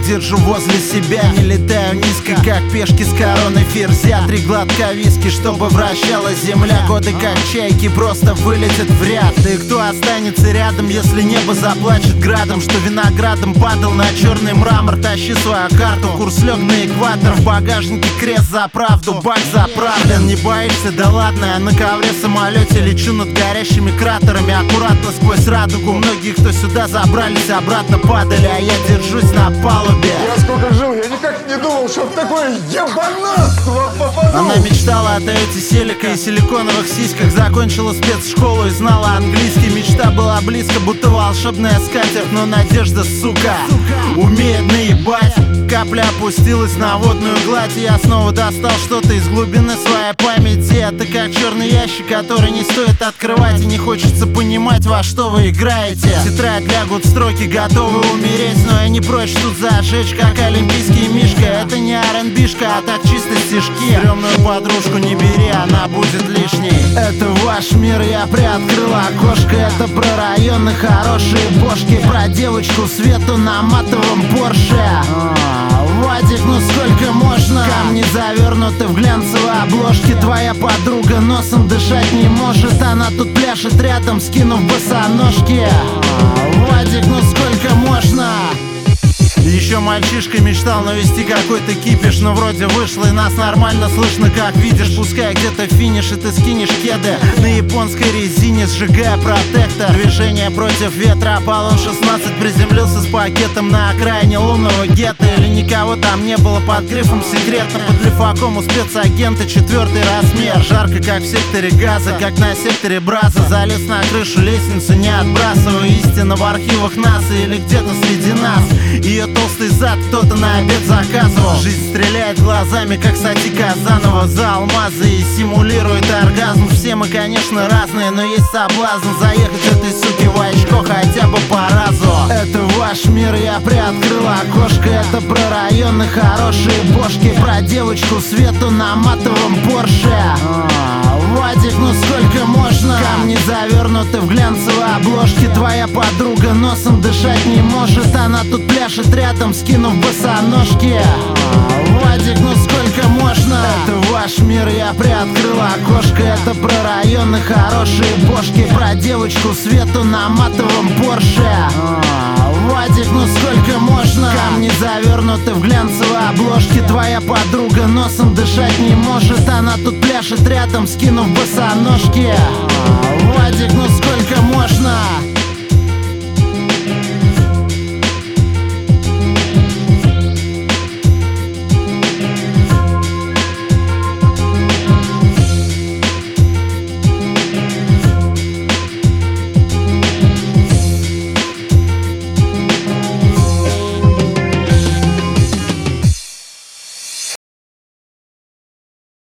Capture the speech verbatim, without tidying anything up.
держу возле себя. Не летаю низко, как пешки с короной ферзя. Три глотка виски, чтобы вращалась земля. Годы как чайки просто вылетят в ряд. И кто останется рядом, если небо заплачет градом? Что виноградом падал на черный мрамор. Тащи свою карту, курс лег на экватор. В багажнике крест за правду, бак заправлен. Не боишься? Да ладно, я на ковре в самолете лечу над горящими кратерами. Аккуратно сквозь радугу. Многие, кто сюда забрались, обратно падали, а я держусь на палубе. Я сколько жил, я никак не думал, что в такое ебанатство попаду. Она мечтала о Тойоте Селика и силиконовых сиськах. Закончила спецшколу и знала английский. Мечта была близко, будто волшебная скатерть. Но надежда, сука, умеет наебать. Капля опустилась на водную гладь, и я снова достал что-то из глубины своей памяти. Это как черный ящик, который не стоит открывать. И не хочется понимать, во что вы играете. В тетрадь лягут строки, готовы умереть. Но я не прочь тут зажечь, как олимпийский мишка. Это не ар энд би-шка, а так чисто стишки. Стрёмную подружку не бери, она будет лишней. Это ваш мир, я приоткрыл окошко. Это про районы, хорошие бошки. Про девочку Свету на матовом Порше. Вадик, ну сколько можно? Камни завернуты в глянцевые обложки. Твоя подруга носом дышать не может. Она тут пляшет рядом, скинув босоножки. Вадик, ну сколько можно? Еще мальчишка мечтал навести какой-то кипиш, но вроде вышло и нас нормально слышно, как видишь. Пускай где-то финиш и ты скинешь кеды на японской резине, сжигая протектор. Движение против ветра. Аполлон шестнадцать приземлился с пакетом на окраине лунного гетто. Или никого там не было под грифом секретно. Под лифаком у спецагента четвертый размер. Жарко, как в секторе газа, как на секторе Браза. Залез на крышу лестницу, не отбрасываю. Истина в архивах НАСА или где-то среди нас. Ее толстый зад кто-то на обед заказывал. Жизнь стреляет глазами, как Сати Казанова за алмазы и симулирует оргазм. Все мы, конечно, разные, но есть соблазн заехать этой суке в очко хотя бы по разу. Это ваш мир, я приоткрыл окошко. Это про районы, хорошие бошки. Про девочку Свету на матовом Порше. Вадик, ну сколько можно? Камни завернуты в глянцевые обложки. Твоя подруга носом дышать не может. Она тут пляшет рядом, скинув босоножки. Вадик, ну сколько можно? Это ваш мир, я приоткрыл окошко. Это про районы, хорошие бошки. Про девочку Свету на матовом Порше. Вадик, ну сколько можно? Камни завернуты в глянцевые обложки. Твоя подруга носом дышать не может. Она тут пляшет рядом, скинув босоножки. Вадик, ну сколько можно?